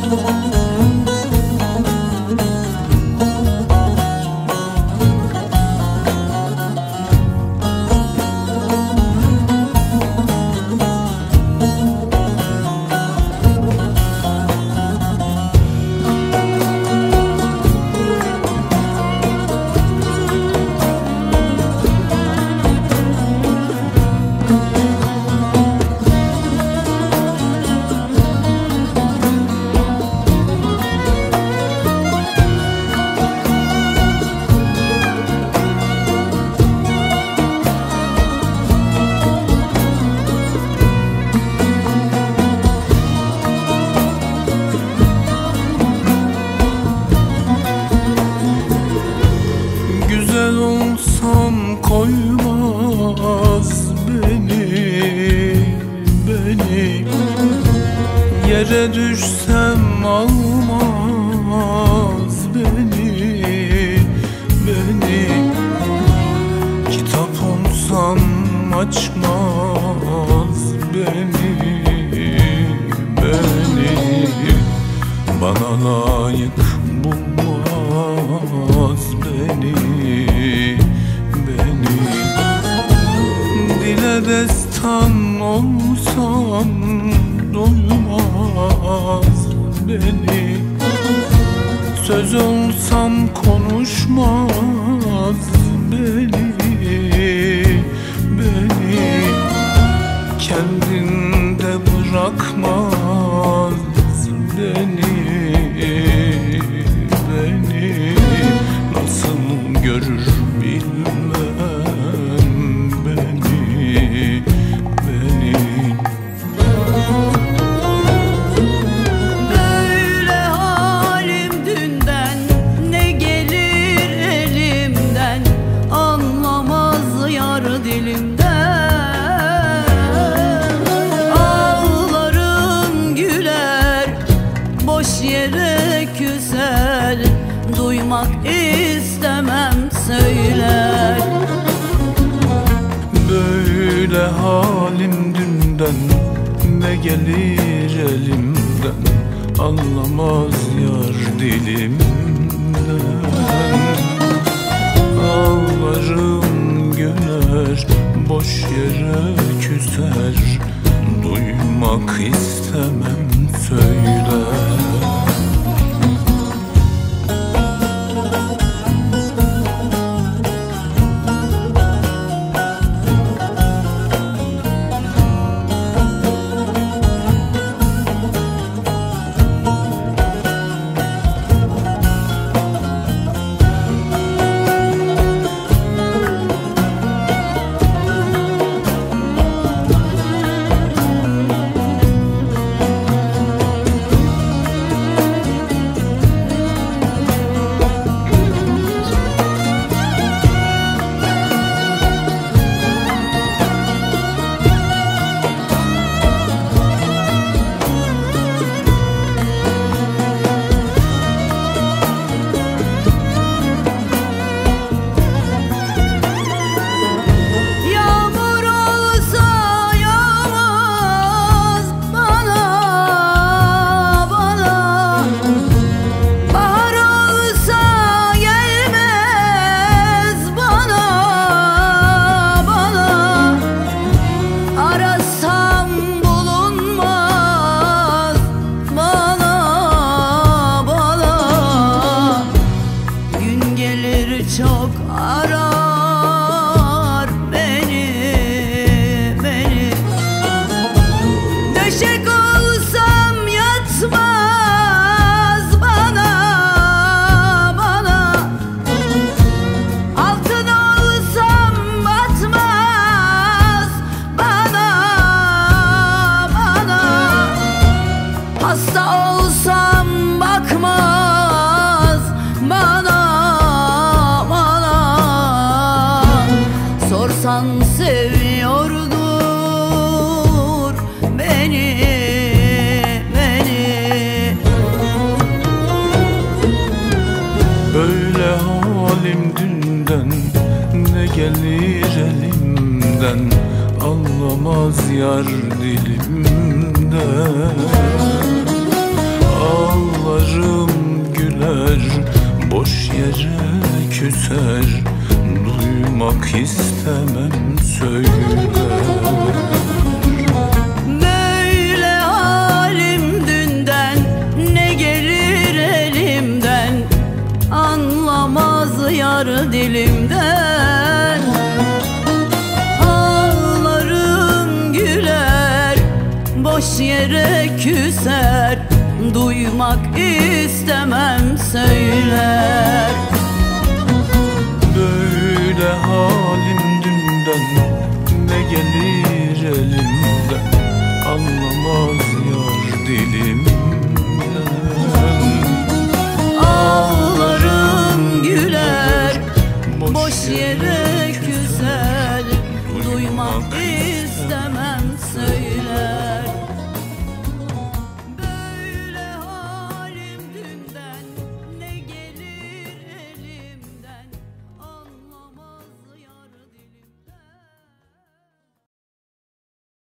Koymaz beni yere düşsem almaz beni kitap olsam açmaz beni bana layık bulmaz beni dile destan olsam doymaz beni söz olsam konuşmaz beni kendinde bırakmaz beni nasıl görür bilmem beni böyle halim dünden ne gelir elimden anlamaz yar dilimden ağlarım güler boş yere küser duymak istemem söyler. Böyle halim dünden ne gelir elimden anlamaz yar dilimden ağlarım güler boş yere küser duymak istemem söyler. Çok arar beni döşek olsam yatmaz bana altın olsam batmaz bana hasta olsam bakmaz bana sorsan seviyordur beni böyle halim dünden ne gelir elimden anlamaz yar dilimden Yollarım güler, boş yere küser. Duymak istemem söyler. Böyle halim dünden, ne gelir elimden, anlamaz yar dilimden. Ağlarım güler, boş yere küser. Duymak istemem söyler. Böyle halim dünden, ne gelir elimden, anlamaz